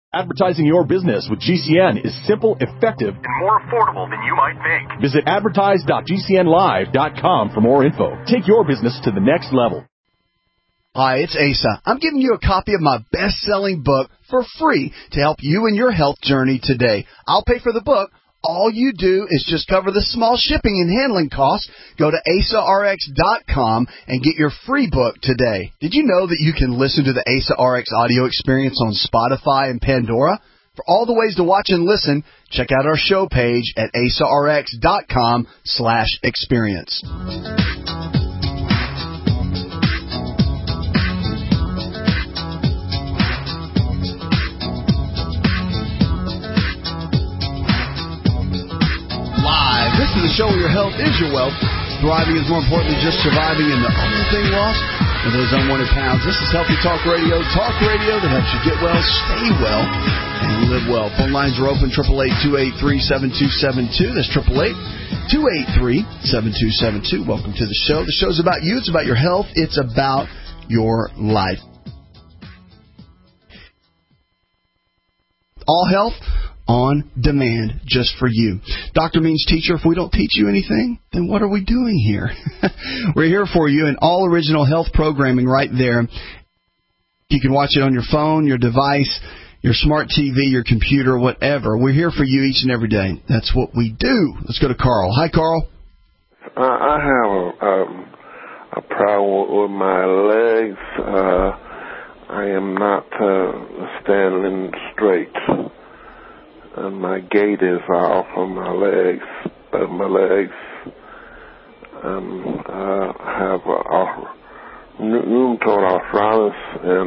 Advertising your business with GCN is simple, effective, and more affordable than you might think. Visit advertise.gcnlive.com for more info. Take your business to the next level. Hi, it's Asa. I'm giving you a copy of my best-selling book for free to help you in your health journey today. I'll pay for the book. All you do is just cover the small shipping and handling costs. Go to AsaRx.com and get your free book today. Did you know that you can listen to the Asa RX audio experience on Spotify and Pandora? For all the ways to watch and listen, check out our show page at AsaRx.com/experience. This is the show where your health is your wealth. Thriving is more important than just surviving, and the only thing lost are those unwanted pounds. This is Healthy Talk Radio that helps you get well, stay well, and live well. Phone lines are open, 888-283-7272. That's 888-283-7272. Welcome to the show. The show's about you. It's about your health. It's about your life. All health on demand, just for you. Doctor means teacher. If we don't teach you anything, then what are we doing here? We're here for you, and all original health programming right there. You can watch it on your phone, your device, your smart TV, your computer, whatever. We're here for you each and every day. That's what we do. Let's go to Carl. Hi, Carl. I have a problem with my legs. I am not standing straight. And my gait is off on my legs. I have rheumatoid arthritis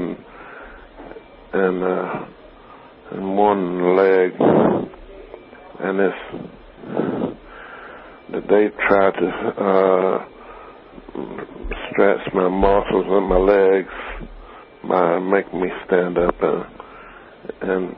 and one leg, and they try to stretch my muscles in my legs by making me stand up, and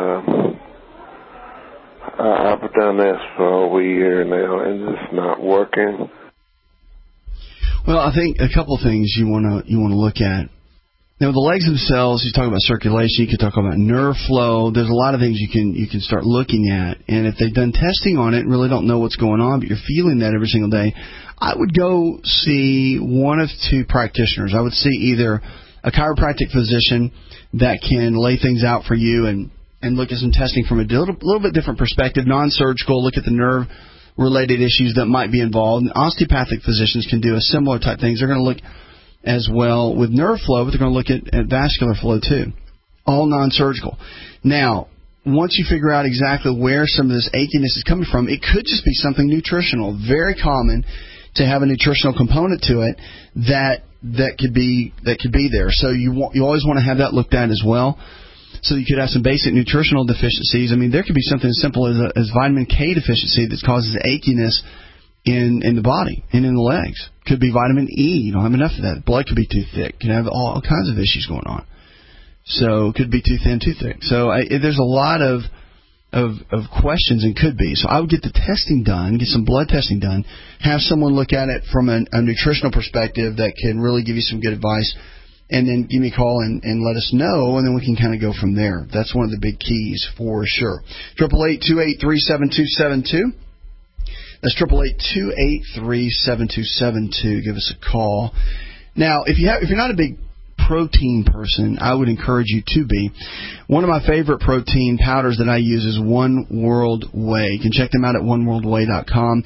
I've done this for over a year now, and it's not working. Well, I think a couple of things you want to look at. Now, the legs themselves, you talk about circulation, you can talk about nerve flow. There's a lot of things you can start looking at. And if they've done testing on it and really don't know what's going on, but you're feeling that every single day, I would go see one of two practitioners. I would see either a chiropractic physician that can lay things out for you and look at some testing from a little bit different perspective, non-surgical, look at the nerve-related issues that might be involved. And osteopathic physicians can do a similar type things. They're going to look as well with nerve flow, but they're going to look at vascular flow too, all non-surgical. Now, once you figure out exactly where some of this achiness is coming from, it could just be something nutritional. Very common to have a nutritional component to it that could be there. So you always want to have that looked at as well. So you could have some basic nutritional deficiencies. I mean, there could be something as simple as vitamin K deficiency that causes achiness in the body and in the legs. Could be vitamin E. You don't have enough of that. Blood could be too thick. Could have all kinds of issues going on. So it could be too thin, too thick. So there's a lot of questions, and could be. So I would get the testing done, get some blood testing done, have someone look at it from a nutritional perspective that can really give you some good advice. And then give me a call and let us know, and then we can kind of go from there. That's one of the big keys for sure. 888-283-7272. That's 888-283-7272. Give us a call. Now, if you're not a big protein person, I would encourage you to be. One of my favorite protein powders that I use is One World Whey. You can check them out at oneworldwhey.com.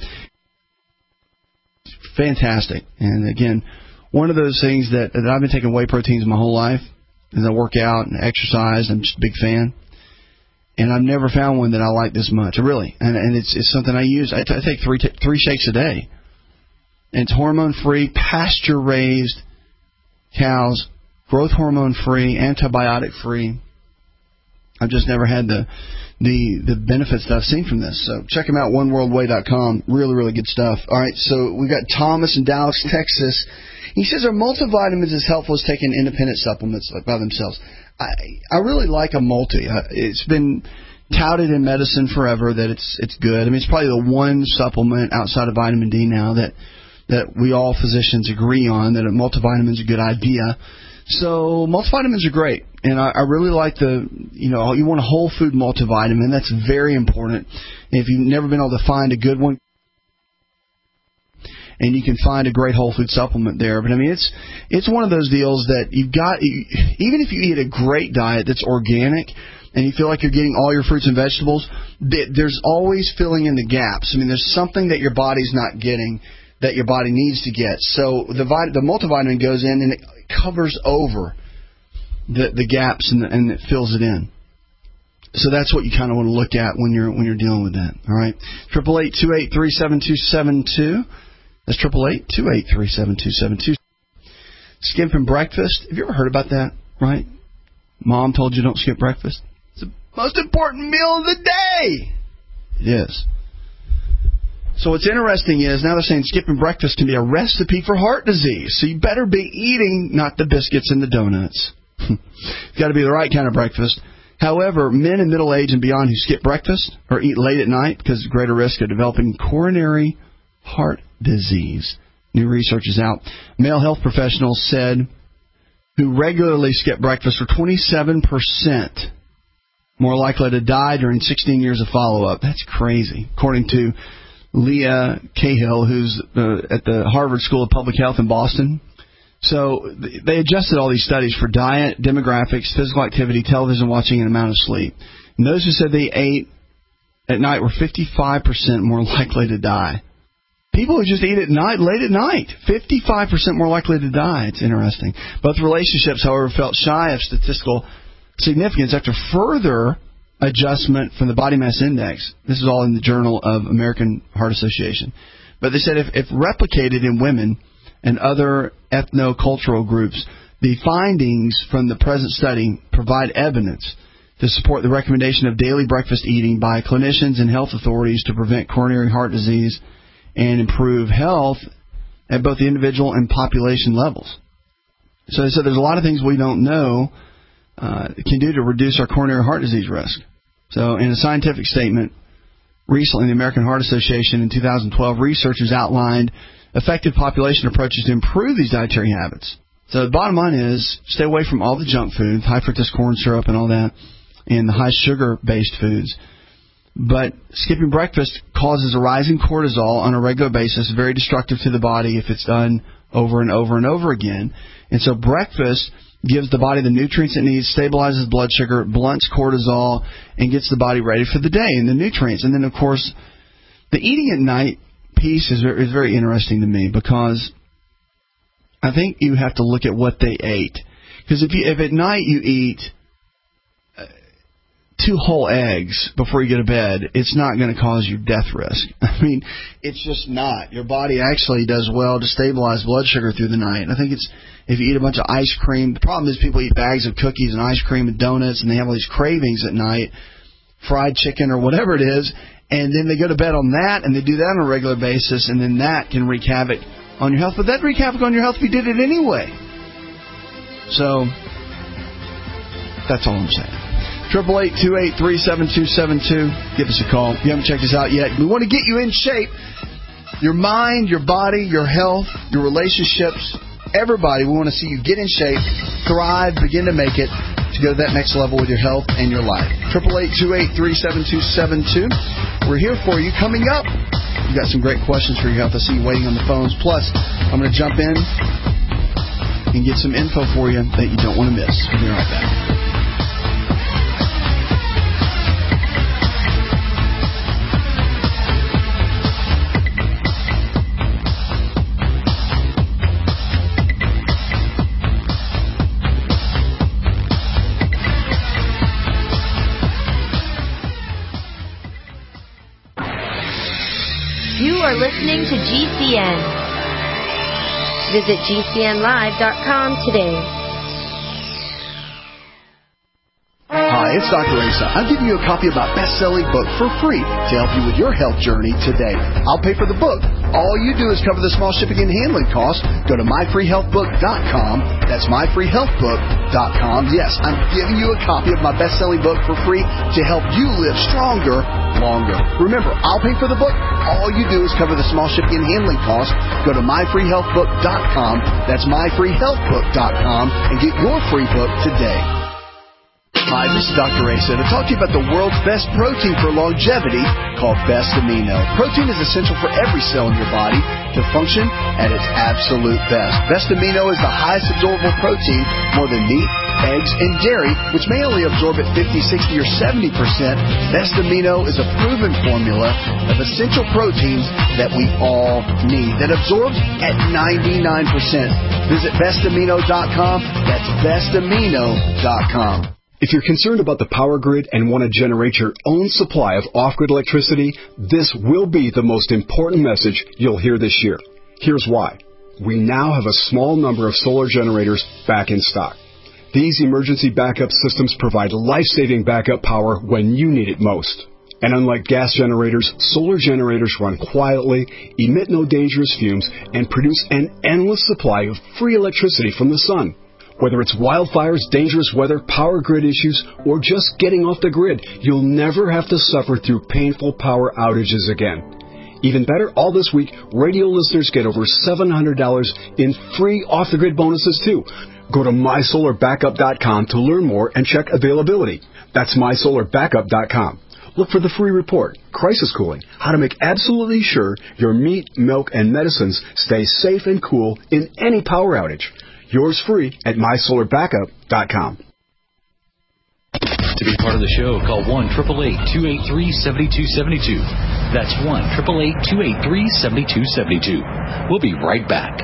Fantastic. And again, one of those things that I've been taking whey proteins my whole life, as I work out and exercise. I'm just a big fan. And I've never found one that I like this much, really. And it's something I use. I take three shakes a day. And it's hormone-free, pasture-raised cows, growth hormone-free, antibiotic-free. I've just never had the benefits that I've seen from this. So check them out, oneworldwhey.com. Really, really good stuff. All right, so we've got Thomas in Dallas, Texas. He says, are multivitamins as helpful as taking independent supplements by themselves? I really like a multi. It's been touted in medicine forever that it's good. I mean, it's probably the one supplement outside of vitamin D now that we all physicians agree on, that a multivitamin is a good idea. So multivitamins are great. And I really like you want a whole food multivitamin. That's very important. If you've never been able to find a good one, and you can find a great whole food supplement there. But I mean, it's one of those deals that you've got, even if you eat a great diet that's organic and you feel like you're getting all your fruits and vegetables, there's always filling in the gaps. I mean, there's something that your body's not getting that your body needs to get. So the multivitamin goes in and it covers over the gaps and it fills it in. So that's what you kind of want to look at when you're dealing with that. All right, 888-283-7272. That's 888-283-7272. Skipping breakfast. Have you ever heard about that? Right? Mom told you don't skip breakfast. It's the most important meal of the day. It is. So what's interesting is now they're saying skipping breakfast can be a recipe for heart disease. So you better be eating not the biscuits and the donuts. It's got to be the right kind of breakfast. However, men in middle age and beyond who skip breakfast or eat late at night because of greater risk of developing coronary heart disease. New research is out. Male health professionals said who regularly skip breakfast were 27% more likely to die during 16 years of follow-up. That's crazy. According to Leah Cahill, who's at the Harvard School of Public Health in Boston. So they adjusted all these studies for diet, demographics, physical activity, television watching, and amount of sleep. And those who said they ate at night were 55% more likely to die. People who just eat at night, late at night, 55% more likely to die. It's interesting. Both relationships, however, felt shy of statistical significance after further adjustment from the body mass index. This is all in the Journal of American Heart Association. But they said if replicated in women and other ethnocultural groups, the findings from the present study provide evidence to support the recommendation of daily breakfast eating by clinicians and health authorities to prevent coronary heart disease and improve health at both the individual and population levels. So they said there's a lot of things we don't know can do to reduce our coronary heart disease risk. So in a scientific statement recently, the American Heart Association in 2012, researchers outlined effective population approaches to improve these dietary habits. So the bottom line is stay away from all the junk food, high fructose corn syrup and all that, and the high sugar-based foods. But skipping breakfast causes a rise in cortisol on a regular basis, very destructive to the body if it's done over and over and over again. And so breakfast gives the body the nutrients it needs, stabilizes blood sugar, blunts cortisol, and gets the body ready for the day and the nutrients. And then, of course, the eating at night piece is very interesting to me because I think you have to look at what they ate. Because if at night you eat 2 whole eggs before you go to bed, it's not going to cause you death risk. I mean, it's just not. Your body actually does well to stabilize blood sugar through the night. I think it's if you eat a bunch of ice cream. The problem is people eat bags of cookies and ice cream and donuts, and they have all these cravings at night, fried chicken or whatever it is, and then they go to bed on that, and they do that on a regular basis, and then that can wreak havoc on your health. But that'd wreak havoc on your health if you did it anyway. So that's all I'm saying. 888-283-7272. Give us a call. If you haven't checked us out yet, we want to get you in shape. Your mind, your body, your health, your relationships, everybody, we want to see you get in shape, thrive, begin to make it, to go to that next level with your health and your life. 888-283-7272. We're here for you. Coming up, we've got some great questions for your health. I see you waiting on the phones. Plus, I'm going to jump in and get some info for you that you don't want to miss. We'll be right back. You are listening to GCN. Visit GCNlive.com today. Hi, it's Dr. Asa. I'm giving you a copy of my best-selling book for free to help you with your health journey today. I'll pay for the book. All you do is cover the small shipping and handling costs. Go to myfreehealthbook.com. That's myfreehealthbook.com. Yes, I'm giving you a copy of my best-selling book for free to help you live stronger, longer. Remember, I'll pay for the book. All you do is cover the small shipping and handling costs. Go to myfreehealthbook.com. That's myfreehealthbook.com and get your free book today. Hi, this is Dr. Asa to talk to you about the world's best protein for longevity called Best Amino. Protein is essential for every cell in your body to function at its absolute best. Best Amino is the highest absorbable protein, more than meat, eggs, and dairy, which may only absorb at 50, 60, or 70%. Best Amino is a proven formula of essential proteins that we all need that absorbs at 99%. Visit bestamino.com. That's bestamino.com. If you're concerned about the power grid and want to generate your own supply of off-grid electricity, this will be the most important message you'll hear this year. Here's why. We now have a small number of solar generators back in stock. These emergency backup systems provide life-saving backup power when you need it most. And unlike gas generators, solar generators run quietly, emit no dangerous fumes, and produce an endless supply of free electricity from the sun. Whether it's wildfires, dangerous weather, power grid issues, or just getting off the grid, you'll never have to suffer through painful power outages again. Even better, all this week, radio listeners get over $700 in free off-the-grid bonuses, too. Go to mysolarbackup.com to learn more and check availability. That's mysolarbackup.com. Look for the free report, Crisis Cooling, how to make absolutely sure your meat, milk, and medicines stay safe and cool in any power outage. Yours free at mysolarbackup.com. To be part of the show, call 1-888-283-7272. That's 1-888-283-7272. We'll be right back.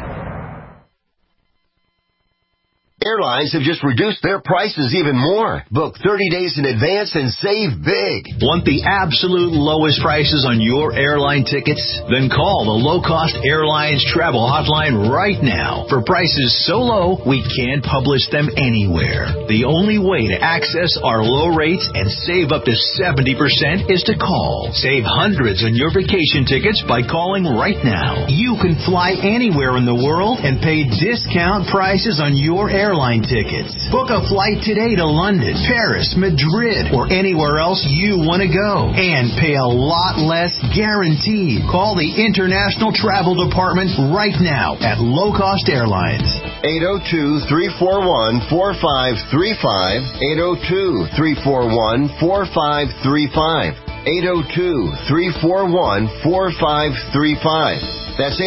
Airlines have just reduced their prices even more. Book 30 days in advance and save big. Want the absolute lowest prices on your airline tickets? Then call the Low Cost Airlines Travel Hotline right now. For prices so low, we can't publish them anywhere. The only way to access our low rates and save up to 70% is to call. Save hundreds on your vacation tickets by calling right now. You can fly anywhere in the world and pay discount prices on your airline tickets. Book a flight today to London, Paris, Madrid, or anywhere else you want to go. And pay a lot less guaranteed. Call the International Travel Department right now at Low Cost Airlines. 802-341-4535. 802-341-4535. 802-341-4535. That's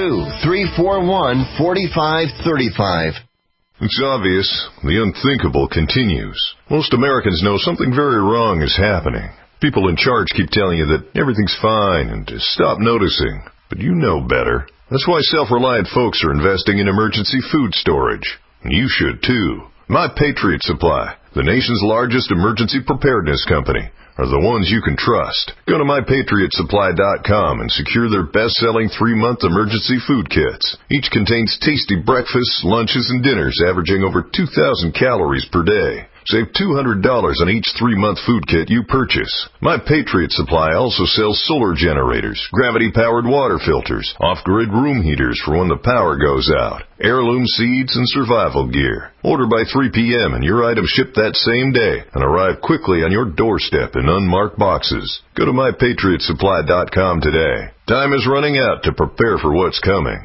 802-341-4535. It's obvious. The unthinkable continues. Most Americans know something very wrong is happening. People in charge keep telling you that everything's fine and to stop noticing. But you know better. That's why self-reliant folks are investing in emergency food storage. And you should too. My Patriot Supply, the nation's largest emergency preparedness company, are the ones you can trust. Go to MyPatriotSupply.com and secure their best-selling 3-month emergency food kits. Each contains tasty breakfasts, lunches, and dinners averaging over 2,000 calories per day. Save $200 on each 3-month food kit you purchase. My Patriot Supply also sells solar generators, gravity-powered water filters, off-grid room heaters for when the power goes out, heirloom seeds, and survival gear. Order by 3 p.m. and your items ship that same day and arrive quickly on your doorstep in unmarked boxes. Go to MyPatriotSupply.com today. Time is running out to prepare for what's coming.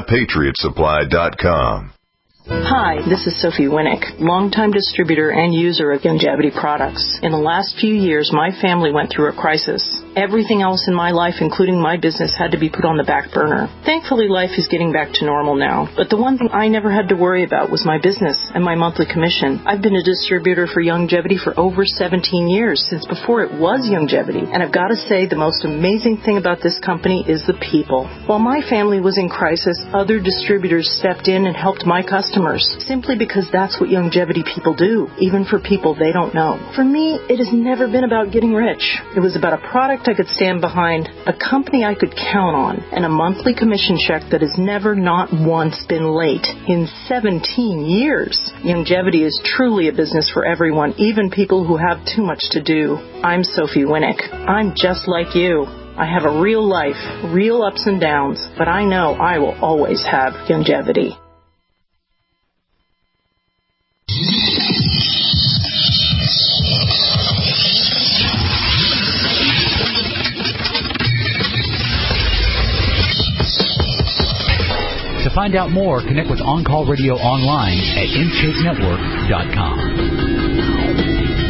MyPatriotSupply.com. Hi, this is Sophie Winnick, longtime distributor and user of Youngevity products. In the last few years, my family went through a crisis. Everything else in my life, including my business, had to be put on the back burner. Thankfully, life is getting back to normal now. But the one thing I never had to worry about was my business and my monthly commission. I've been a distributor for Youngevity for over 17 years, since before it was Youngevity. And I've got to say, the most amazing thing about this company is the people. While my family was in crisis, other distributors stepped in and helped my customers, simply because that's what Youngevity people do, even for people they don't know. For me, it has never been about getting rich. It was about a product I could stand behind, a company I could count on, and a monthly commission check that has never, not once, been late in 17 years. Youngevity is truly a business for everyone, even people who have too much to do. I'm Sophie Winnick. I'm just like you. I have a real life, real ups and downs, but I know I will always have Youngevity. To find out more, connect with On Call Radio online at InShapeNetwork.com.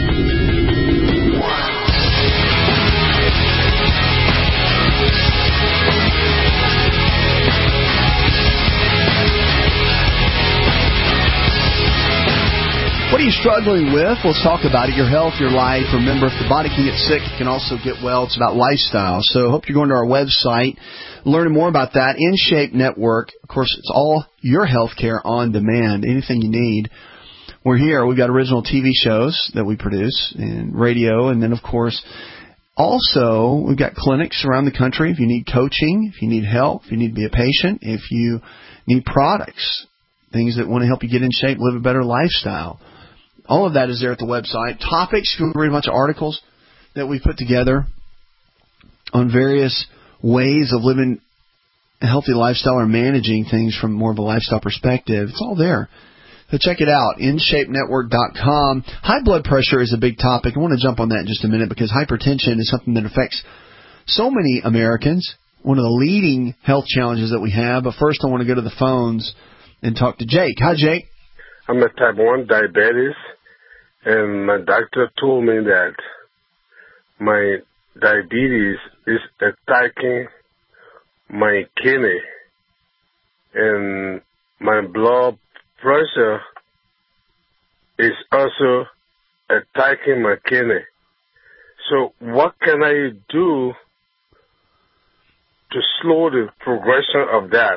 struggling with, let's talk about it. Your health, your life. Remember, if the body can get sick, it can also get well. It's about lifestyle. So I hope you're going to our website, learning more about that. InShape Network. Of course, it's all your health care on demand. Anything you need. We're here. We've got original TV shows that we produce and radio. And then, of course, also, we've got clinics around the country. If you need coaching, if you need help, if you need to be a patient, if you need products, things that want to help you get in shape, live a better lifestyle. All of that is there at the website. Topics, you can read a bunch of articles that we put together on various ways of living a healthy lifestyle or managing things from more of a lifestyle perspective. It's all there. So check it out, InShapeNetwork.com. High blood pressure is a big topic. I want to jump on that in just a minute because hypertension is something that affects so many Americans, one of the leading health challenges that we have. But first I want to go to the phones and talk to Jake. Hi, Jake. I'm a type 1 diabetes, and my doctor told me that my diabetes is attacking my kidney, and my blood pressure is also attacking my kidney. So what can I do to slow the progression of that?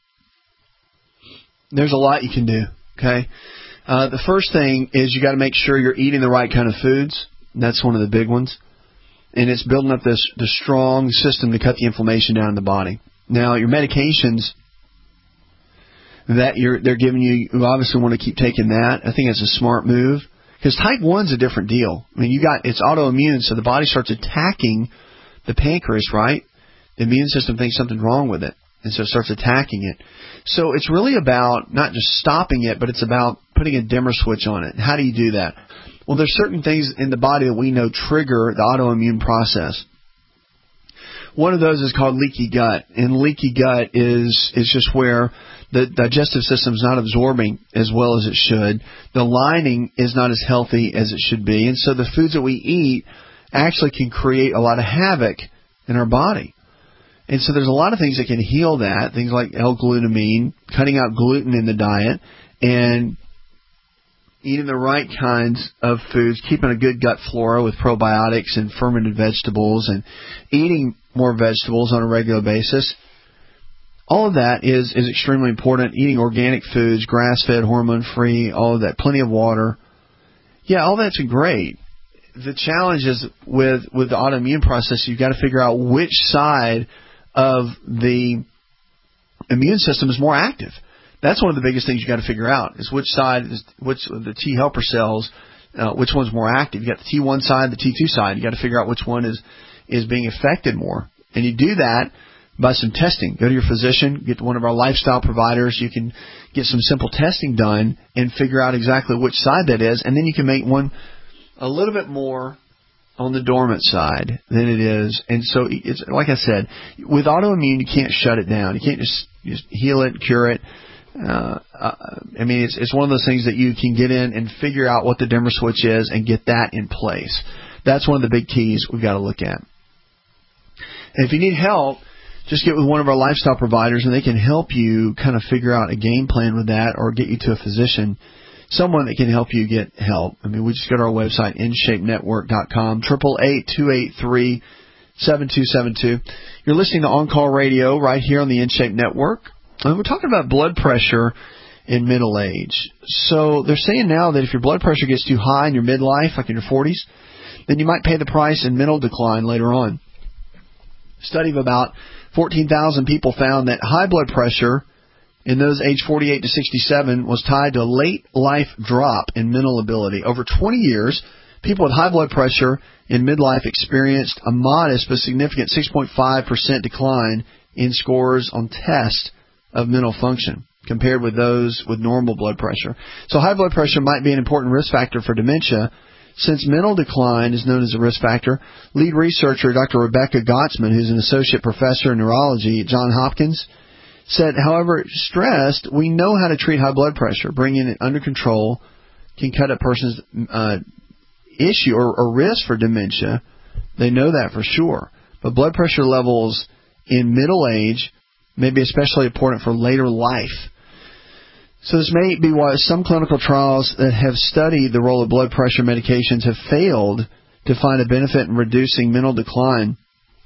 There's a lot you can do, okay? The first thing is you got to make sure you're eating the right kind of foods. That's one of the big ones. And it's building up the strong system to cut the inflammation down in the body. Now, your medications that they're giving you obviously want to keep taking that. I think it's a smart move because type 1's a different deal. I mean, it's autoimmune, so the body starts attacking the pancreas, right? The immune system thinks something's wrong with it, and so it starts attacking it. So it's really about not just stopping it, but it's about putting a dimmer switch on it. How do you do that? Well, there's certain things in the body that we know trigger the autoimmune process. One of those is called leaky gut, and leaky gut is just where the digestive system is not absorbing as well as it should. The lining is not as healthy as it should be, and so the foods that we eat actually can create a lot of havoc in our body. And so there's a lot of things that can heal that, things like L-glutamine, cutting out gluten in the diet, and eating the right kinds of foods, keeping a good gut flora with probiotics and fermented vegetables, and eating more vegetables on a regular basis. All of that is extremely important. Eating organic foods, grass-fed, hormone-free, all of that, plenty of water. Yeah, all that's great. The challenge is with the autoimmune process, you've got to figure out which side of the immune system is more active. That's one of the biggest things you got to figure out is which side is which of the T helper cells, which one's more active. You got the T1 side, the T2 side. You got to figure out which one is being affected more, and you do that by some testing. Go to your physician, get to one of our lifestyle providers. You can get some simple testing done and figure out exactly which side that is, and then you can make one a little bit more on the dormant side than it is. And so it's like I said, with autoimmune, you can't shut it down. You can't just heal it, cure it. I mean, it's one of those things that you can get in and figure out what the dimmer switch is and get that in place. That's one of the big keys we've got to look at. And if you need help, just get with one of our lifestyle providers and they can help you kind of figure out a game plan with that or get you to a physician, someone that can help you get help. I mean, we just go to our website, InShapeNetwork.com, 888-283-7272. You're listening to On Call Radio right here on the InShape Network. And we're talking about blood pressure in middle age. So they're saying now that if your blood pressure gets too high in your midlife, like in your 40s, then you might pay the price in mental decline later on. A study of about 14,000 people found that high blood pressure in those aged 48 to 67 was tied to a late life drop in mental ability. Over 20 years, people with high blood pressure in midlife experienced a modest but significant 6.5% decline in scores on tests of mental function compared with those with normal blood pressure. So high blood pressure might be an important risk factor for dementia. Since mental decline is known as a risk factor, lead researcher Dr. Rebecca Gottsman, who's an associate professor in neurology at Johns Hopkins, said, however, stressed, we know how to treat high blood pressure. Bringing it under control can cut a person's issue or risk for dementia. They know that for sure. But blood pressure levels in middle age may be especially important for later life. So this may be why some clinical trials that have studied the role of blood pressure medications have failed to find a benefit in reducing mental decline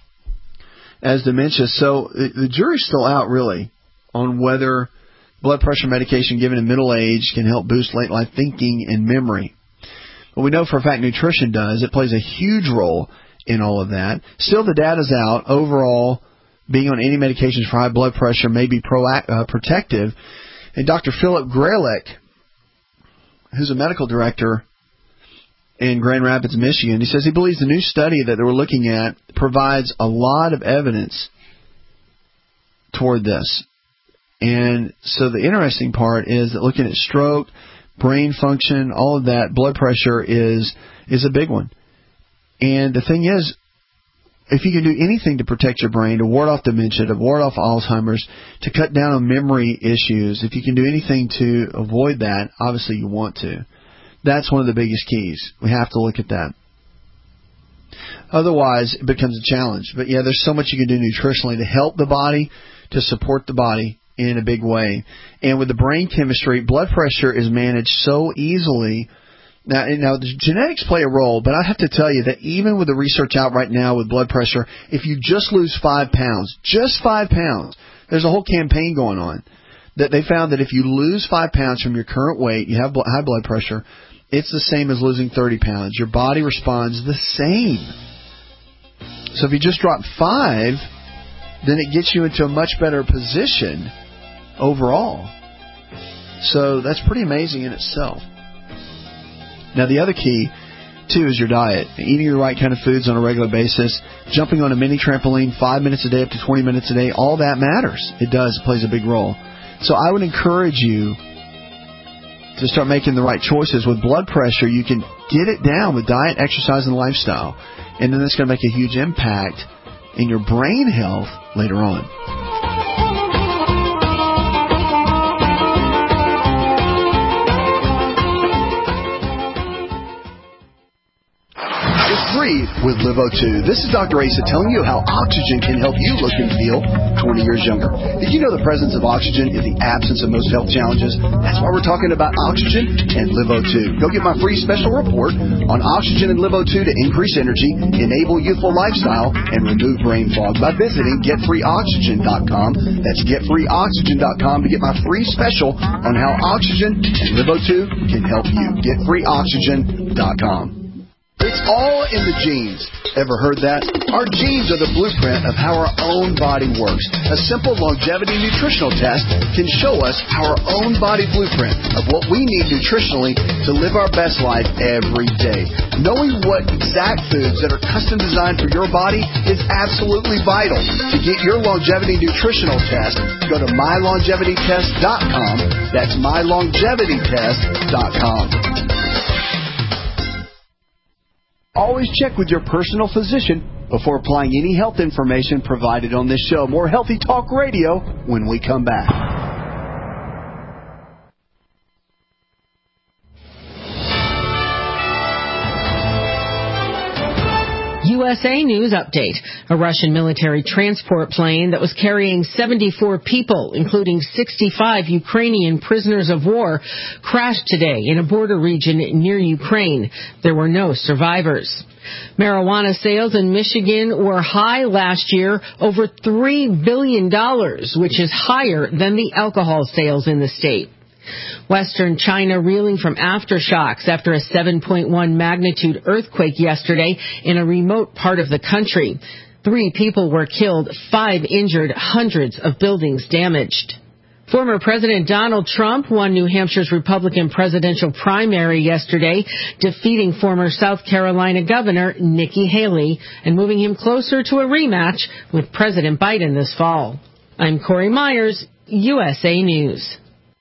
as dementia. So the jury's still out, really, on whether blood pressure medication given in middle age can help boost late life thinking and memory. But we know for a fact nutrition does. It plays a huge role in all of that. Still, the data's out. Overall, being on any medications for high blood pressure may be protective. And Dr. Philip Grelick, who's a medical director in Grand Rapids, Michigan, he says he believes the new study that they were looking at provides a lot of evidence toward this. And so the interesting part is that looking at stroke, brain function, all of that, blood pressure is a big one. And the thing is, if you can do anything to protect your brain, to ward off dementia, to ward off Alzheimer's, to cut down on memory issues, if you can do anything to avoid that, obviously you want to. That's one of the biggest keys. We have to look at that. Otherwise, it becomes a challenge. But yeah, there's so much you can do nutritionally to help the body, to support the body in a big way. And with the brain chemistry, blood pressure is managed so easily. Now, the genetics play a role, but I have to tell you that even with the research out right now with blood pressure, if you just lose 5 pounds, just 5 pounds, there's a whole campaign going on that they found that if you lose 5 pounds from your current weight, you have high blood pressure, it's the same as losing 30 pounds. Your body responds the same. So if you just drop 5, then it gets you into a much better position overall. So that's pretty amazing in itself. Now, the other key, too, is your diet. Eating the right kind of foods on a regular basis, jumping on a mini trampoline 5 minutes a day up to 20 minutes a day, all that matters. It does. It plays a big role. So I would encourage you to start making the right choices. With blood pressure, you can get it down with diet, exercise, and lifestyle. And then that's going to make a huge impact in your brain health later on. Free with LiveO2. This is Dr. Asa telling you how oxygen can help you look and feel 20 years younger. Did you know the presence of oxygen is the absence of most health challenges? That's why we're talking about oxygen and LiveO2. Go get my free special report on oxygen and LiveO2 to increase energy, enable youthful lifestyle, and remove brain fog by visiting GetFreeOxygen.com. That's GetFreeOxygen.com to get my free special on how oxygen and LiveO2 can help you. GetFreeOxygen.com. It's all in the genes. Ever heard that? Our genes are the blueprint of how our own body works. A simple longevity nutritional test can show us our own body blueprint of what we need nutritionally to live our best life every day. Knowing what exact foods that are custom designed for your body is absolutely vital. To get your longevity nutritional test, go to mylongevitytest.com. That's mylongevitytest.com. Always check with your personal physician before applying any health information provided on this show. More Healthy Talk Radio when we come back. USA News Update. A Russian military transport plane that was carrying 74 people, including 65 Ukrainian prisoners of war, crashed today in a border region near Ukraine. There were no survivors. Marijuana sales in Michigan were high last year, over $3 billion, which is higher than the alcohol sales in the state. Western China reeling from aftershocks after a 7.1 magnitude earthquake yesterday in a remote part of the country. 3 people were killed, 5 injured, hundreds of buildings damaged. Former President Donald Trump won New Hampshire's Republican presidential primary yesterday, defeating former South Carolina Governor Nikki Haley and moving him closer to a rematch with President Biden this fall. I'm Corey Myers, USA News.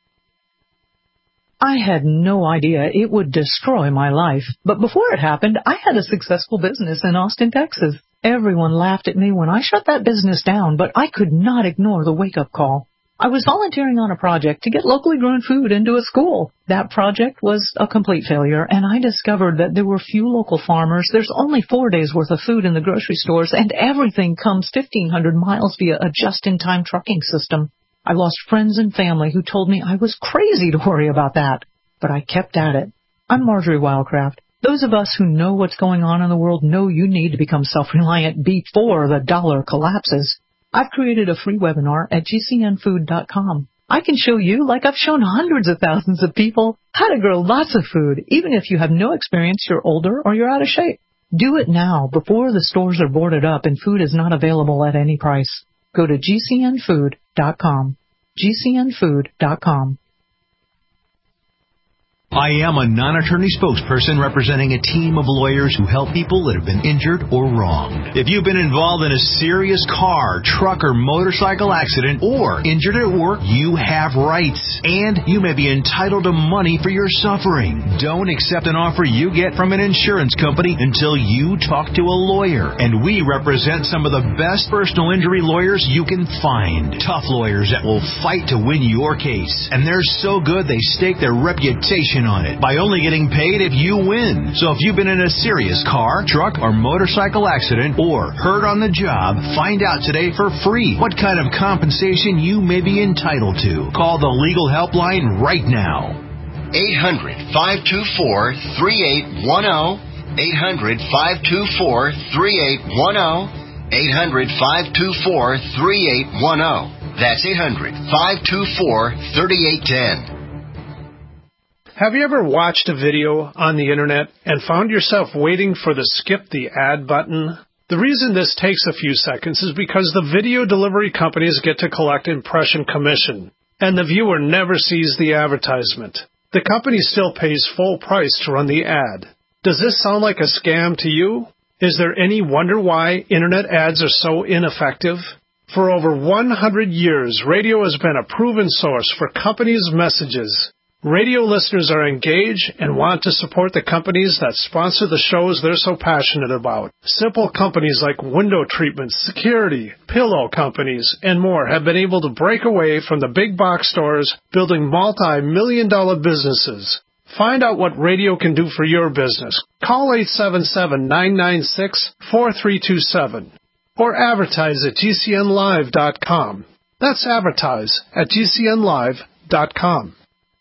I had no idea it would destroy my life. But before it happened, I had a successful business in Austin, Texas. Everyone laughed at me when I shut that business down, but I could not ignore the wake-up call. I was volunteering on a project to get locally grown food into a school. That project was a complete failure, and I discovered that there were few local farmers. There's only 4 days' worth of food in the grocery stores, and everything comes 1,500 miles via a just-in-time trucking system. I lost friends and family who told me I was crazy to worry about that. But I kept at it. I'm Marjorie Wildcraft. Those of us who know what's going on in the world know you need to become self-reliant before the dollar collapses. I've created a free webinar at gcnfood.com. I can show you, like I've shown hundreds of thousands of people, how to grow lots of food, even if you have no experience, you're older, or you're out of shape. Do it now, before the stores are boarded up and food is not available at any price. Go to gcnfood.com. gcnfood.com. I am a non-attorney spokesperson representing a team of lawyers who help people that have been injured or wronged. If you've been involved in a serious car, truck, or motorcycle accident or injured at work, you have rights, and you may be entitled to money for your suffering. Don't accept an offer you get from an insurance company until you talk to a lawyer, and we represent some of the best personal injury lawyers you can find. Tough lawyers that will fight to win your case, and they're so good they stake their reputation on it by only getting paid if you win. So if you've been in a serious car, truck, or motorcycle accident or hurt on the job, find out today for free what kind of compensation you may be entitled to. Call the legal helpline right now. 800-524-3810. 800-524-3810. 800-524-3810. That's 800-524-3810. Have you ever watched a video on the internet and found yourself waiting for the skip the ad button? The reason this takes a few seconds is because the video delivery companies get to collect impression commission, and the viewer never sees the advertisement. The company still pays full price to run the ad. Does this sound like a scam to you? Is there any wonder why internet ads are so ineffective? For over 100 years, radio has been a proven source for companies' messages. Radio listeners are engaged and want to support the companies that sponsor the shows they're so passionate about. Simple companies like window treatment, security, pillow companies, and more have been able to break away from the big box stores, building multi-million-dollar businesses. Find out what radio can do for your business. Call 877-996-4327 or advertise at gcnlive.com. That's advertise at gcnlive.com.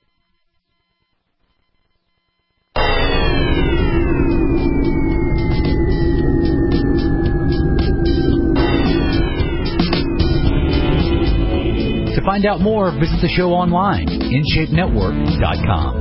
To find out more, visit the show online, InShapeNetwork.com.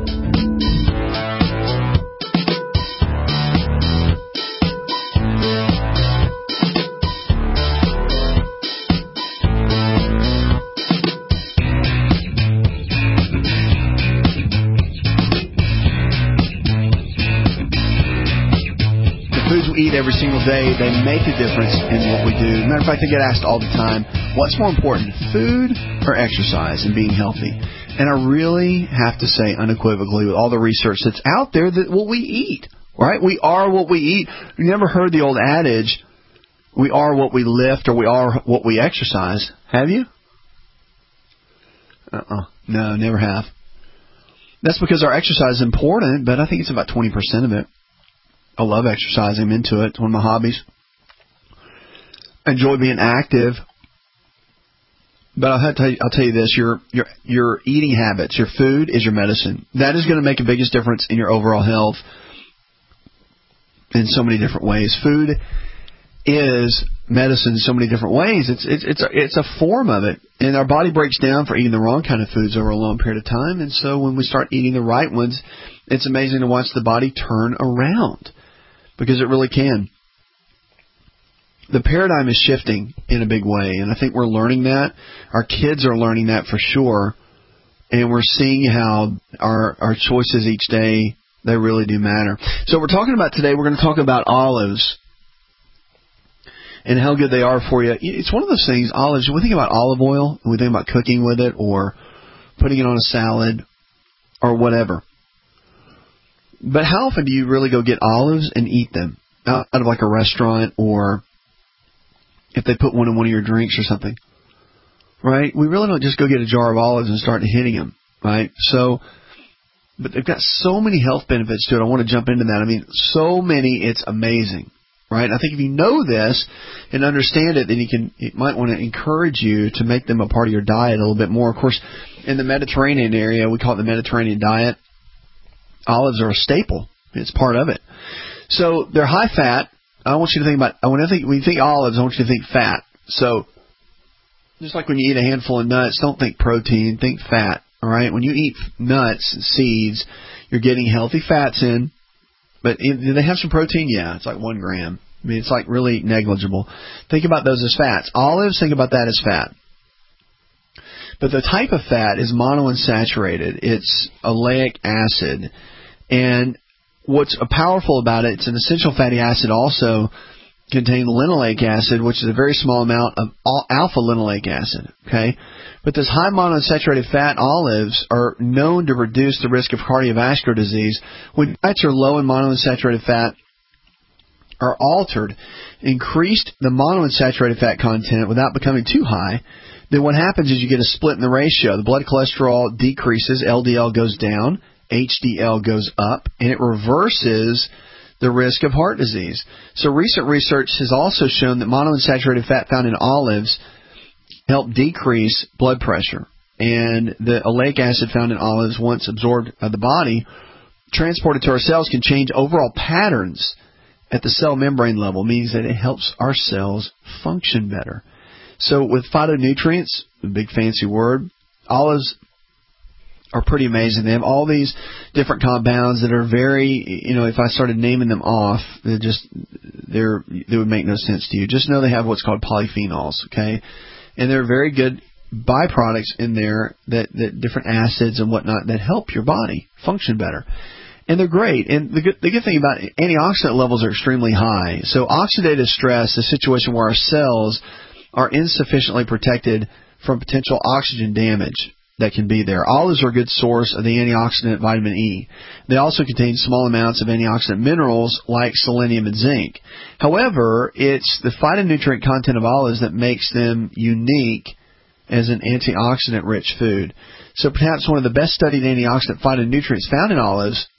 Eat every single day, they make a difference in what we do. Matter of fact, I get asked all the time, what's more important, food or exercise and being healthy? And I really have to say unequivocally with all the research that's out there that what we eat, right? We are what we eat. You never heard the old adage, we are what we lift or we are what we exercise. Have you? No, never have. That's because our exercise is important, but I think it's about 20% of it. I love exercising. I'm into it. It's one of my hobbies. I enjoy being active. But I'll tell you this, your eating habits, your food is your medicine. That is going to make the biggest difference in your overall health in so many different ways. Food is medicine in so many different ways. It's a form of it. And our body breaks down for eating the wrong kind of foods over a long period of time. And so when we start eating the right ones, it's amazing to watch the body turn around. Because it really can. The paradigm is shifting in a big way, and I think we're learning that. Our kids are learning that for sure, and we're seeing how our choices each day, they really do matter. So we're talking about today, we're going to talk about olives and how good they are for you. It's one of those things, olives, when we think about olive oil, and we think about cooking with it or putting it on a salad or whatever. But how often do you really go get olives and eat them out of like a restaurant or if they put one in one of your drinks or something, right? We really don't just go get a jar of olives and start hitting them, right? So, but they've got so many health benefits to it. I want to jump into that. I mean, so many, it's amazing. right? I think if you know this and understand it, then it might want to encourage you to make them a part of your diet a little bit more. Of course, in the Mediterranean area, we call it the Mediterranean diet, olives are a staple. It's part of it. So they're high fat. I want you to think about, when you think olives, I want you to think fat. So just like when you eat a handful of nuts, don't think protein, think fat. All right? When you eat nuts and seeds, you're getting healthy fats in. But do they have some protein? Yeah, it's like 1 gram. I mean, it's like really negligible. Think about those as fats. Olives, think about that as fat. But the type of fat is monounsaturated. It's oleic acid. And what's powerful about it, it's an essential fatty acid also contains linoleic acid, which is a very small amount of alpha-linoleic acid. Okay, but this high monounsaturated fat olives are known to reduce the risk of cardiovascular disease. When diets are low in monounsaturated fat are altered, increased the monounsaturated fat content without becoming too high, then what happens is you get a split in the ratio. The blood cholesterol decreases, LDL goes down, HDL goes up, and it reverses the risk of heart disease. So recent research has also shown that monounsaturated fat found in olives help decrease blood pressure. And the oleic acid found in olives, once absorbed by the body, transported to our cells, can change overall patterns at the cell membrane level, means that it helps our cells function better. So with phytonutrients, a big fancy word, olives are pretty amazing. They have all these different compounds that are very, if I started naming them off, they would make no sense to you. Just know they have what's called polyphenols, okay? And there are very good byproducts in there that different acids and whatnot that help your body function better. And they're great. And the good thing about it, antioxidant levels are extremely high. So oxidative stress is a situation where our cells are insufficiently protected from potential oxygen damage that can be there. Olives are a good source of the antioxidant vitamin E. They also contain small amounts of antioxidant minerals like selenium and zinc. However, it's the phytonutrient content of olives that makes them unique as an antioxidant-rich food. So perhaps one of the best studied antioxidant phytonutrients found in olives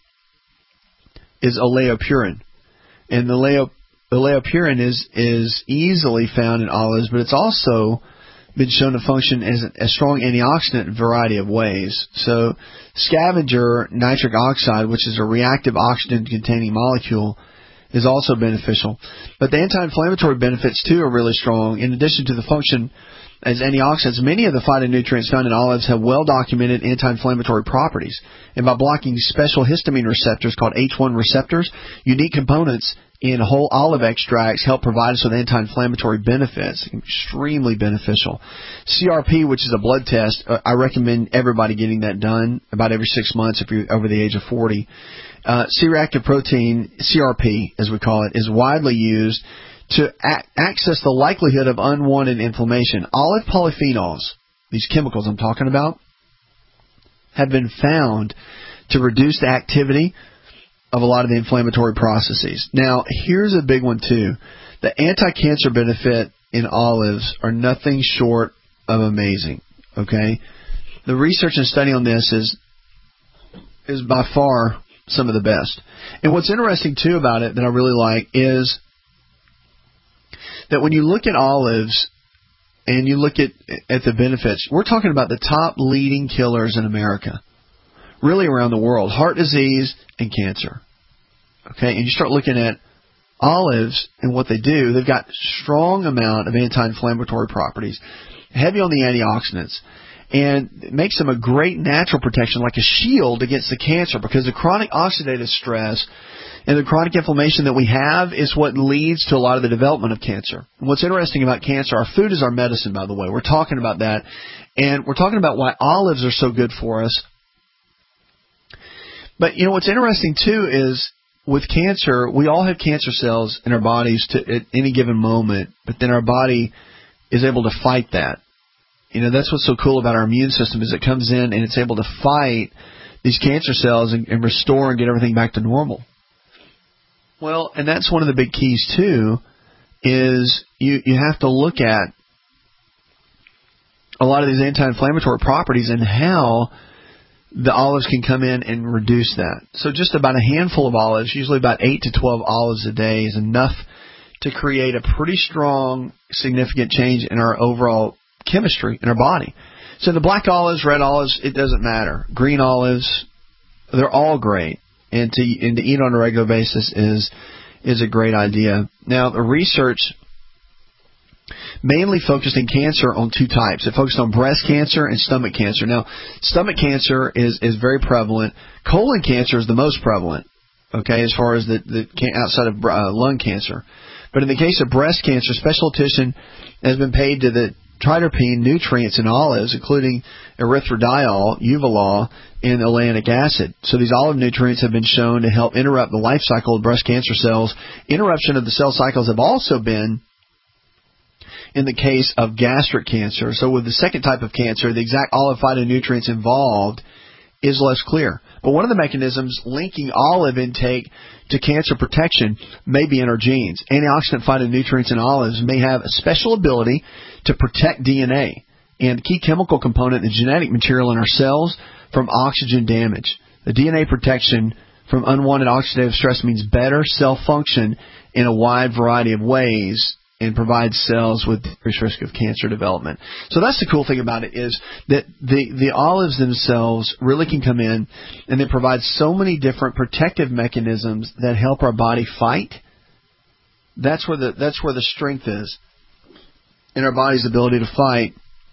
is oleopurin. And the oleopurin is easily found in olives, but it's also been shown to function as a strong antioxidant in a variety of ways. So scavenger nitric oxide, which is a reactive oxygen-containing molecule, is also beneficial. But the anti-inflammatory benefits, too, are really strong. In addition to the function as antioxidants, many of the phytonutrients found in olives have well-documented anti-inflammatory properties. And by blocking special histamine receptors called H1 receptors, unique components in whole olive extracts help provide us with anti-inflammatory benefits. Extremely beneficial. CRP, which is a blood test, I recommend everybody getting that done about every 6 months if you're over the age of 40. C-reactive protein, CRP as we call it, is widely used to access the likelihood of unwanted inflammation. Olive polyphenols, these chemicals I'm talking about, have been found to reduce the activity of a lot of the inflammatory processes. Now, here's a big one too. The anti-cancer benefit in olives are nothing short of amazing. Okay? The research and study on this is by far some of the best. And what's interesting too about it that I really like is that when you look at olives and you look at the benefits, we're talking about the top leading killers in America, really around the world: heart disease and cancer. Okay, and you start looking at olives and what they do, they've got strong amount of anti-inflammatory properties, heavy on the antioxidants, and it makes them a great natural protection, like a shield against the cancer, because the chronic oxidative stress and the chronic inflammation that we have is what leads to a lot of the development of cancer. And what's interesting about cancer, our food is our medicine, by the way. We're talking about that, and we're talking about why olives are so good for us. But, what's interesting, too, is with cancer, we all have cancer cells in our bodies at any given moment, but then our body is able to fight that. That's what's so cool about our immune system, is it comes in and it's able to fight these cancer cells and restore and get everything back to normal. Well, and that's one of the big keys, too, is you have to look at a lot of these anti-inflammatory properties and how the olives can come in and reduce that. So just about a handful of olives, usually about 8 to 12 olives a day, is enough to create a pretty strong, significant change in our overall chemistry in our body. So the black olives, red olives, it doesn't matter. Green olives, they're all great. And to eat on a regular basis is a great idea. Now, the research mainly focused in cancer on two types. It focused on breast cancer and stomach cancer. Now, stomach cancer is very prevalent. Colon cancer is the most prevalent, okay, as far as the outside of lung cancer. But in the case of breast cancer, special attention has been paid to the tridopene nutrients in olives, including erythrodyol, uvalol, and oleic acid. So these olive nutrients have been shown to help interrupt the life cycle of breast cancer cells. Interruption of the cell cycles have also been in the case of gastric cancer. So with the second type of cancer, the exact olive phytonutrients involved is less clear. But one of the mechanisms linking olive intake to cancer protection may be in our genes. Antioxidant phytonutrients in olives may have a special ability to protect DNA and key chemical component in the genetic material in our cells from oxygen damage. The DNA protection from unwanted oxidative stress means better cell function in a wide variety of ways and provides cells with decreased risk of cancer development. So that's the cool thing about it, is that the olives themselves really can come in and they provide so many different protective mechanisms that help our body fight. That's where the strength is in our body's ability to fight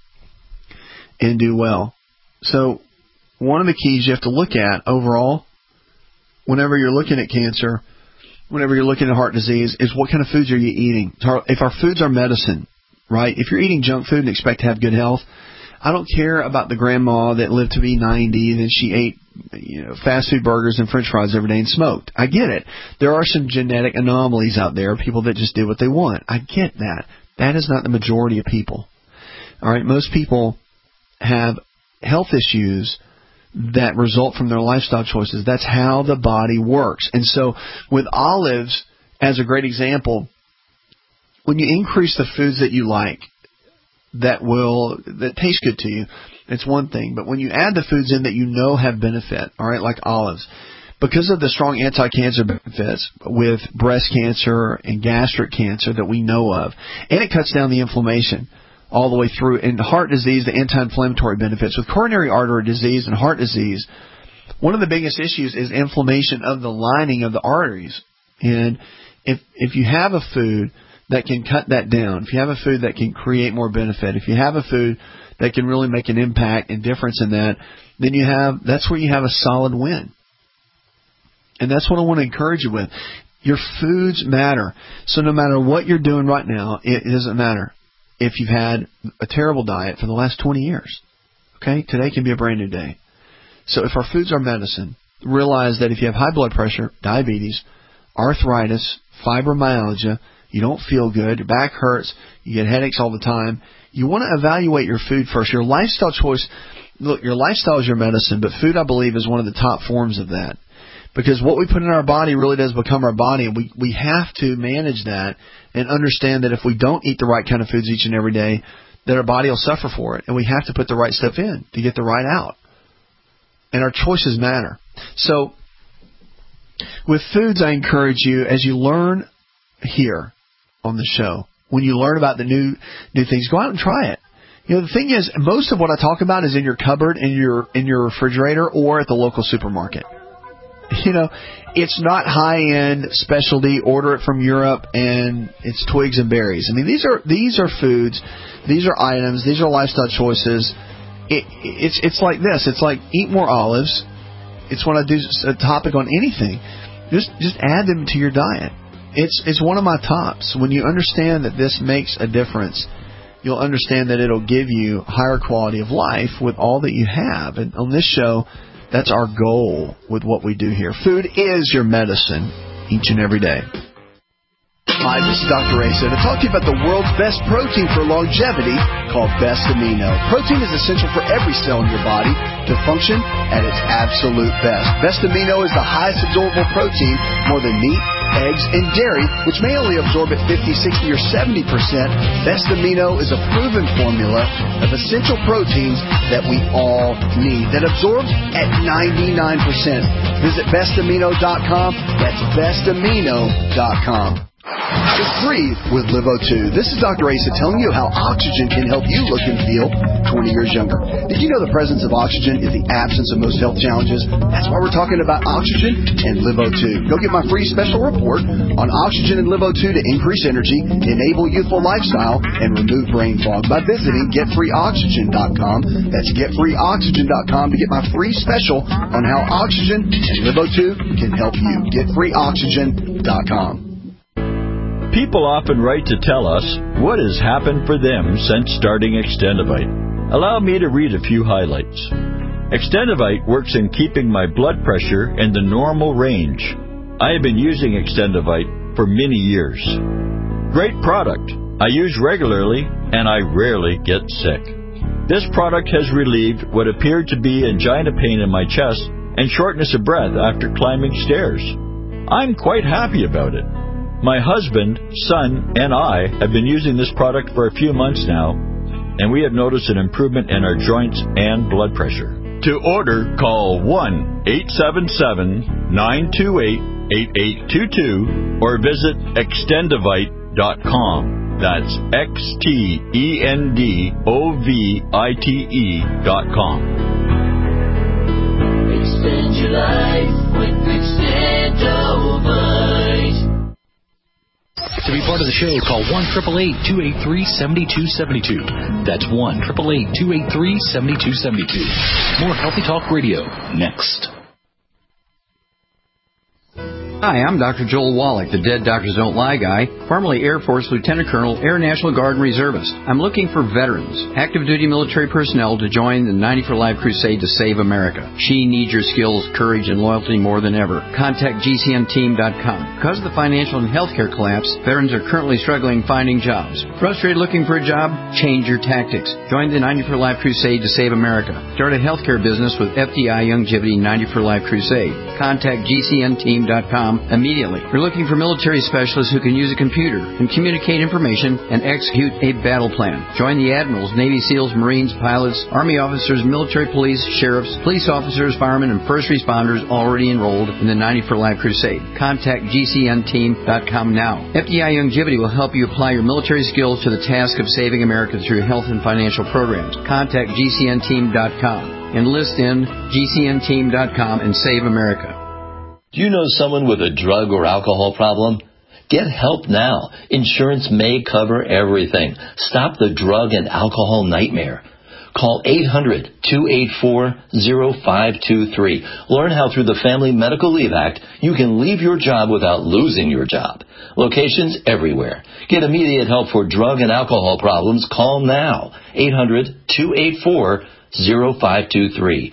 and do well. So one of the keys you have to look at overall, whenever you're looking at cancer, whenever you're looking at heart disease, is what kind of foods are you eating? If our foods are medicine, right? If you're eating junk food and expect to have good health, I don't care about the grandma that lived to be 90 and then she ate fast food burgers and french fries every day and smoked. I get it. There are some genetic anomalies out there, people that just do what they want. I get that. That is not the majority of people. All right, most people have health issues that result from their lifestyle choices. That's how the body works. And so with olives, as a great example, when you increase the foods that you like, that taste good to you, it's one thing. But when you add the foods in that you know have benefit, all right, like olives, because of the strong anti-cancer benefits with breast cancer and gastric cancer that we know of, and it cuts down the inflammation all the way through. In heart disease, the anti-inflammatory benefits. With coronary artery disease and heart disease, one of the biggest issues is inflammation of the lining of the arteries. And if you have a food that can cut that down, if you have a food that can create more benefit, if you have a food that can really make an impact and difference in that, then that's where you have a solid win. And that's what I want to encourage you with. Your foods matter. So no matter what you're doing right now, it doesn't matter if you've had a terrible diet for the last 20 years. Okay? Today can be a brand new day. So if our foods are medicine, realize that if you have high blood pressure, diabetes, arthritis, fibromyalgia, you don't feel good, your back hurts, you get headaches all the time, you want to evaluate your food first. Your lifestyle choice, look, your lifestyle is your medicine, but food, I believe, is one of the top forms of that. Because what we put in our body really does become our body, and we have to manage that and understand that if we don't eat the right kind of foods each and every day, that our body will suffer for it. And we have to put the right stuff in to get the right out. And our choices matter. So with foods, I encourage you, as you learn here on the show, when you learn about the new things, go out and try it. The thing is, most of what I talk about is in your cupboard, in your refrigerator, or at the local supermarket. It's not high-end specialty, order it from Europe, and it's twigs and berries. I mean, these are foods, these are items, these are lifestyle choices. It's like this. It's like eat more olives. It's when I do a topic on anything. Just add them to your diet. It's one of my tops. When you understand that this makes a difference, you'll understand that it'll give you higher quality of life with all that you have. And on this show, that's our goal with what we do here. Food is your medicine each and every day. Hi, this is Dr. Asa to talk to you about the world's best protein for longevity called Best Amino. Protein is essential for every cell in your body to function at its absolute best. Best Amino is the highest absorbable protein, more than meat, eggs, and dairy, which may only absorb at 50, 60, or 70%. Best Amino is a proven formula of essential proteins that we all need, that absorbs at 99%. Visit bestamino.com. That's bestamino.com. Just breathe with Livo2. This is Dr. Asa telling you how oxygen can help you look and feel 20 years younger. Did you know the presence of oxygen is the absence of most health challenges? That's why we're talking about oxygen and Livo2. Go get my free special report on oxygen and Livo2 to increase energy, enable youthful lifestyle, and remove brain fog by visiting GetFreeOxygen.com. That's GetFreeOxygen.com to get my free special on how oxygen and Livo2 can help you. GetFreeOxygen.com. People often write to tell us what has happened for them since starting Extendivite. Allow me to read a few highlights. Extendivite works in keeping my blood pressure in the normal range. I have been using Extendivite for many years. Great product. I use regularly and I rarely get sick. This product has relieved what appeared to be angina pain in my chest and shortness of breath after climbing stairs. I'm quite happy about it. My husband, son, and I have been using this product for a few months now, and we have noticed an improvement in our joints and blood pressure. To order, call 1-877-928-8822 or visit Extendivite.com. That's XTENDOVITE.com. Extend your life with Extendivite. To be part of the show, call 1-888-283-7272. That's 1-888-283-7272. More Healthy Talk Radio next. Hi, I'm Dr. Joel Wallach, the Dead Doctors Don't Lie guy, formerly Air Force Lieutenant Colonel, Air National Guard and Reservist. I'm looking for veterans, active duty military personnel to join the 90 for Life crusade to save America. She needs your skills, courage, and loyalty more than ever. Contact GCNteam.com. Because of the financial and healthcare collapse, veterans are currently struggling finding jobs. Frustrated looking for a job? Change your tactics. Join the 90 for Life crusade to save America. Start a healthcare business with FDI Youngevity 90 for Life crusade. Contact GCNteam.com immediately. We're looking for military specialists who can use a computer and communicate information and execute a battle plan. Join the admirals, Navy SEALs, Marines, pilots, Army officers, military police, sheriffs, police officers, firemen, and first responders already enrolled in the 90 for Life crusade. Contact GCNteam.com now. FDI Youngevity will help you apply your military skills to the task of saving America through health and financial programs. Contact GCNteam.com. Enlist in GCNteam.com and save America. Do you know someone with a drug or alcohol problem? Get help now. Insurance may cover everything. Stop the drug and alcohol nightmare. Call 800-284-0523. Learn how through the Family Medical Leave Act you can leave your job without losing your job. Locations everywhere. Get immediate help for drug and alcohol problems. Call now. 800-284-0523.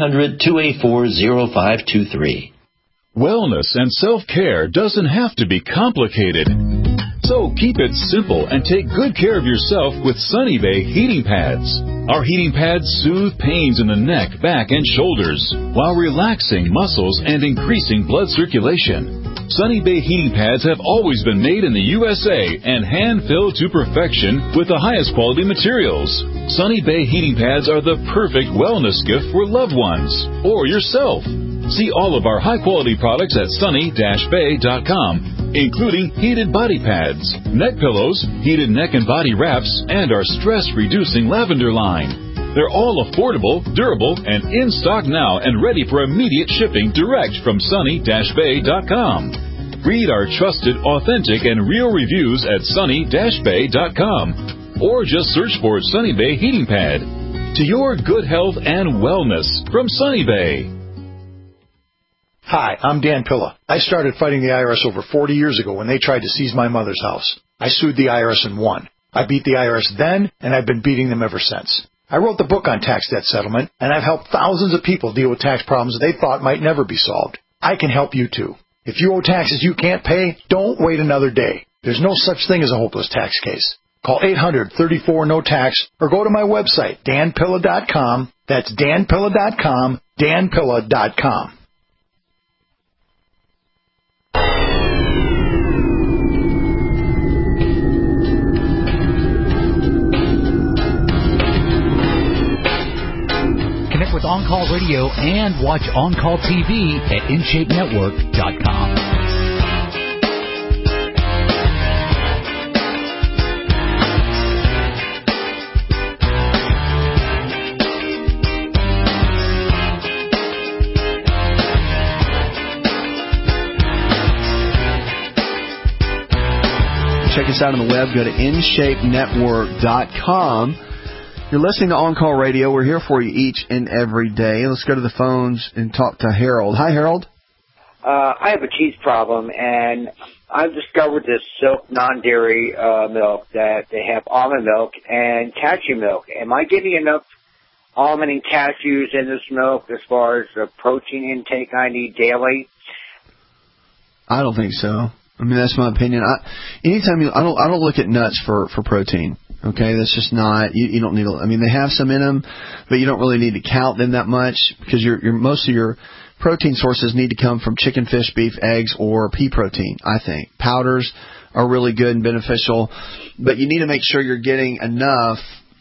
800-284-0523. Wellness and self-care doesn't have to be complicated. So keep it simple and take good care of yourself with Sunny Bay heating pads. Our heating pads soothe pains in the neck, back, and shoulders while relaxing muscles and increasing blood circulation. Sunny Bay heating pads have always been made in the USA and hand-filled to perfection with the highest quality materials. Sunny Bay heating pads are the perfect wellness gift for loved ones or yourself. See all of our high-quality products at sunny-bay.com, including heated body pads, neck pillows, heated neck and body wraps, and our stress-reducing lavender line. They're all affordable, durable, and in stock now and ready for immediate shipping direct from sunny-bay.com. Read our trusted, authentic, and real reviews at sunny-bay.com or just search for Sunny Bay Heating Pad. To your good health and wellness from Sunny Bay. Hi, I'm Dan Pilla. I started fighting the IRS over 40 years ago when they tried to seize my mother's house. I sued the IRS and won. I beat the IRS then, and I've been beating them ever since. I wrote the book on tax debt settlement, and I've helped thousands of people deal with tax problems they thought might never be solved. I can help you too. If you owe taxes you can't pay, don't wait another day. There's no such thing as a hopeless tax case. Call 800-34-NO-TAX or go to my website, danpilla.com. That's danpilla.com, danpilla.com. Connect with On Call Radio and watch On Call TV at InShapeNetwork.com. check us out on the web. Go to InShapeNetwork.com. You're listening to On Call Radio. We're here for you each and every day. Let's go to the phones and talk to Harold. Hi, Harold. I have a cheese problem, and I've discovered this Silk non-dairy milk that they have almond milk and cashew milk. Am I getting enough almond and cashews in this milk as far as the protein intake I need daily? I don't think so. I mean, that's my opinion. I don't look at nuts for protein. Okay, that's just not. You don't need. I mean, they have some in them, but you don't really need to count them that much because most of your protein sources need to come from chicken, fish, beef, eggs, or pea protein. I think powders are really good and beneficial, but you need to make sure you're getting enough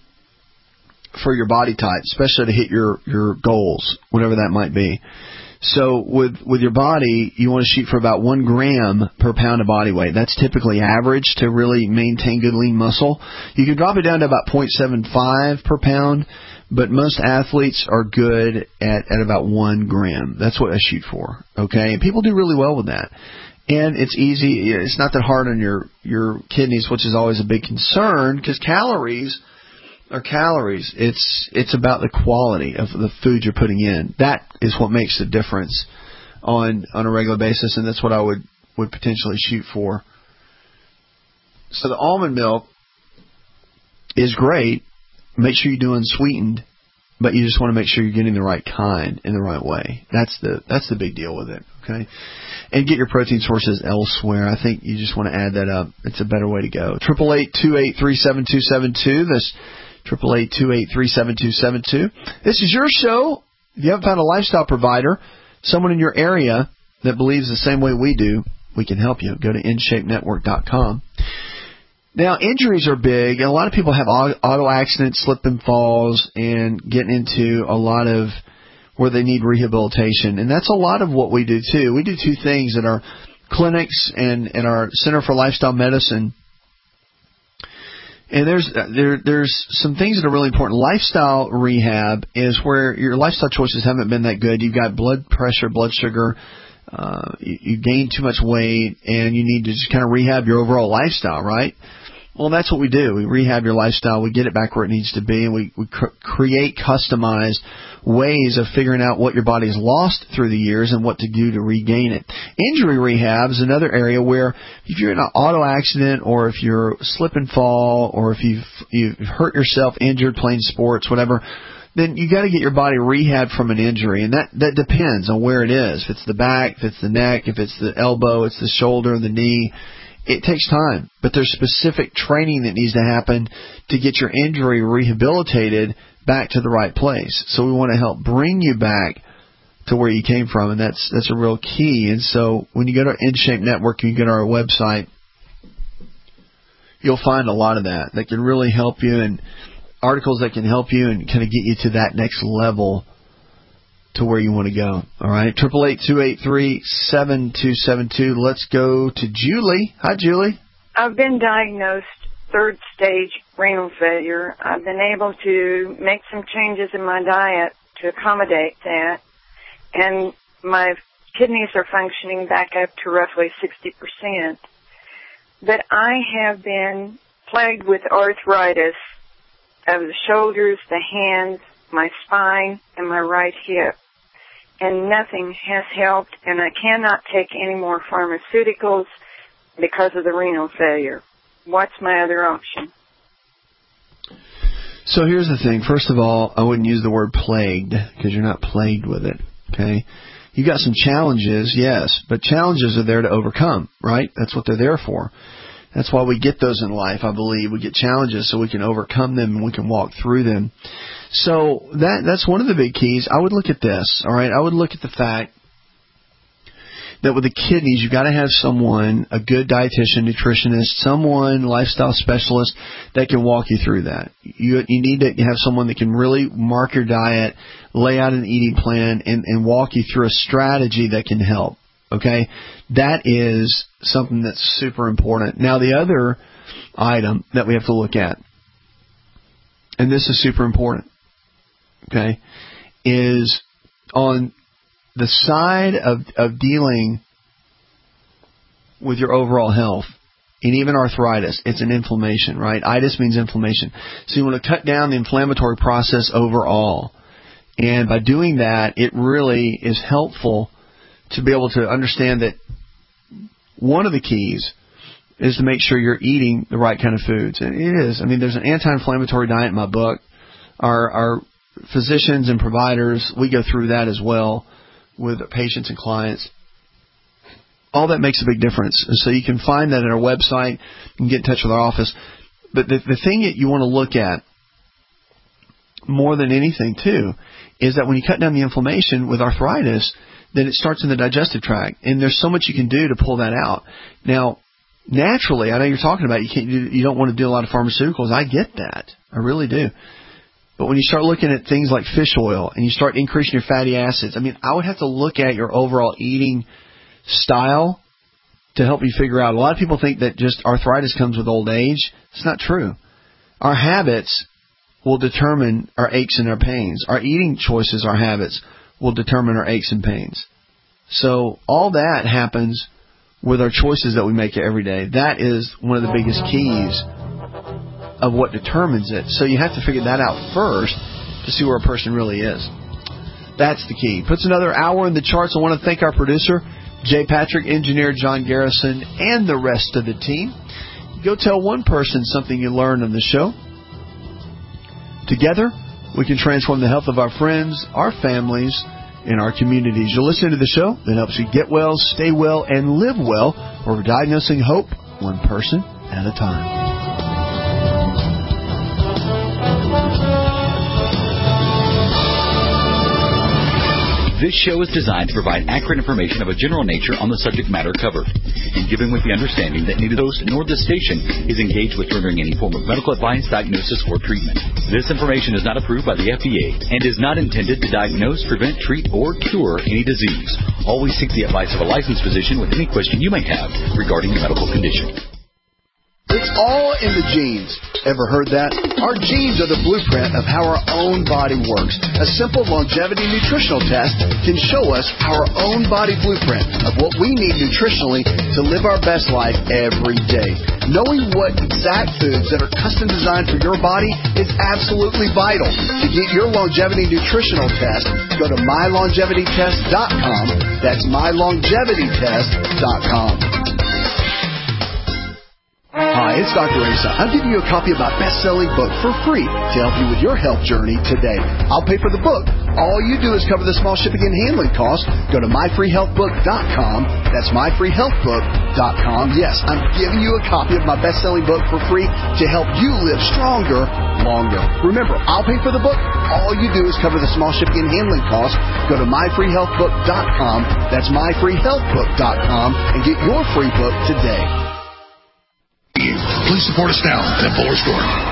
for your body type, especially to hit your goals, whatever that might be. So with your body, you want to shoot for about 1 gram per pound of body weight. That's typically average to really maintain good lean muscle. You can drop it down to about 0.75 per pound, but most athletes are good at about 1 gram. That's what I shoot for. Okay, and people do really well with that. And it's easy. It's not that hard on your kidneys, which is always a big concern because calories are calories. It's about the quality of the food you're putting in. That is what makes the difference on a regular basis, and that's what I would potentially shoot for. So the almond milk is great. Make sure you do unsweetened, but you just want to make sure you're getting the right kind in the right way. That's the big deal with it. Okay, and get your protein sources elsewhere. I think you just want to add that up. It's a better way to go. 888-283-7272. That's 888-283-7272. This is your show. If you haven't found a lifestyle provider, someone in your area that believes the same way we do, we can help you. Go to InShapeNetwork.com. Now, injuries are big, and a lot of people have auto accidents, slip and falls, and getting into a lot of where they need rehabilitation. And that's a lot of what we do, too. We do 2 things at our clinics and our Center for Lifestyle Medicine. And there's some things that are really important. Lifestyle rehab is where your lifestyle choices haven't been that good. You've got blood pressure, blood sugar, you gained too much weight, and you need to just kind of rehab your overall lifestyle, right? Well, that's what we do. We rehab your lifestyle. We get it back where it needs to be, and we create customized ways of figuring out what your body has lost through the years and what to do to regain it. Injury rehab is another area where if you're in an auto accident or if you're slip and fall or if you've hurt yourself, injured playing sports, whatever, then you got to get your body rehabbed from an injury, and that depends on where it is. If it's the back, if it's the neck, if it's the elbow, it's the shoulder, the knee. It takes time, but there's specific training that needs to happen to get your injury rehabilitated back to the right place. So we want to help bring you back to where you came from, and that's a real key. And so when you go to InShape Network, you go to our website, you'll find a lot of that can really help you, and articles that can help you and kind of get you to that next level to where you want to go. All right, 888-283-7272. Let's go to Julie. Hi, Julie. I've been diagnosed 3rd stage renal failure. I've been able to make some changes in my diet to accommodate that, and my kidneys are functioning back up to roughly 60%. But I have been plagued with arthritis of the shoulders, the hands, my spine, and my right hip. And nothing has helped, and I cannot take any more pharmaceuticals because of the renal failure. What's my other option? So here's the thing. First of all, I wouldn't use the word plagued because you're not plagued with it, okay? You got some challenges, yes, but challenges are there to overcome, right? That's what they're there for. That's why we get those in life, I believe. We get challenges so we can overcome them and we can walk through them. So that's one of the big keys. I would look at this, all right? I would look at the fact that with the kidneys, you've got to have someone, a good dietitian, nutritionist, someone, lifestyle specialist that can walk you through that. You need to have someone that can really mark your diet, lay out an eating plan, and walk you through a strategy that can help. Okay? That is something that's super important. Now, the other item that we have to look at, and this is super important, okay, is on the side of dealing with your overall health, and even arthritis, it's an inflammation, right? Itis means inflammation. So you want to cut down the inflammatory process overall. And by doing that, it really is helpful to be able to understand that one of the keys is to make sure you're eating the right kind of foods. And it is. I mean, there's an anti-inflammatory diet in my book. Our physicians and providers, we go through that as well with patients and clients. All that makes a big difference. So you can find that at our website. You can get in touch with our office. But the thing that you want to look at more than anything, too, is that when you cut down the inflammation with arthritis, then it starts in the digestive tract. And there's so much you can do to pull that out. Now, naturally, I know you're talking about you don't want to do a lot of pharmaceuticals. I get that. I really do. But when you start looking at things like fish oil and you start increasing your fatty acids, I mean, I would have to look at your overall eating style to help you figure out. A lot of people think that just arthritis comes with old age. It's not true. Our habits will determine our aches and our pains. Our eating choices, our habits, will determine our aches and pains. So all that happens with our choices that we make every day. That is one of the biggest keys of what determines it. So you have to figure that out first to see where a person really is. That's the key. Puts another hour in the charts. I want to thank our producer, Jay Patrick, engineer John Garrison, and the rest of the team. Go tell one person something you learned on the show. Together, we can transform the health of our friends, our families, and our communities. You're listening to the show that helps you get well, stay well, and live well, where we're diagnosing hope one person at a time. This show is designed to provide accurate information of a general nature on the subject matter covered, and given with the understanding that neither host nor this station is engaged with rendering any form of medical advice, diagnosis, or treatment. This information is not approved by the FDA and is not intended to diagnose, prevent, treat, or cure any disease. Always seek the advice of a licensed physician with any question you may have regarding your medical condition. It's all in the genes. Ever heard that? Our genes are the blueprint of how our own body works. A simple longevity nutritional test can show us our own body blueprint of what we need nutritionally to live our best life every day. Knowing what exact foods that are custom designed for your body is absolutely vital. To get your longevity nutritional test, go to mylongevitytest.com. That's mylongevitytest.com. Hi, it's Dr. Asa. I'm giving you a copy of my best-selling book for free to help you with your health journey today. I'll pay for the book. All you do is cover the small shipping and handling costs. Go to myfreehealthbook.com. That's myfreehealthbook.com. Yes, I'm giving you a copy of my best-selling book for free to help you live stronger, longer. Remember, I'll pay for the book. All you do is cover the small shipping and handling costs. Go to myfreehealthbook.com. That's myfreehealthbook.com and get your free book today. Please support us now at Fuller Store.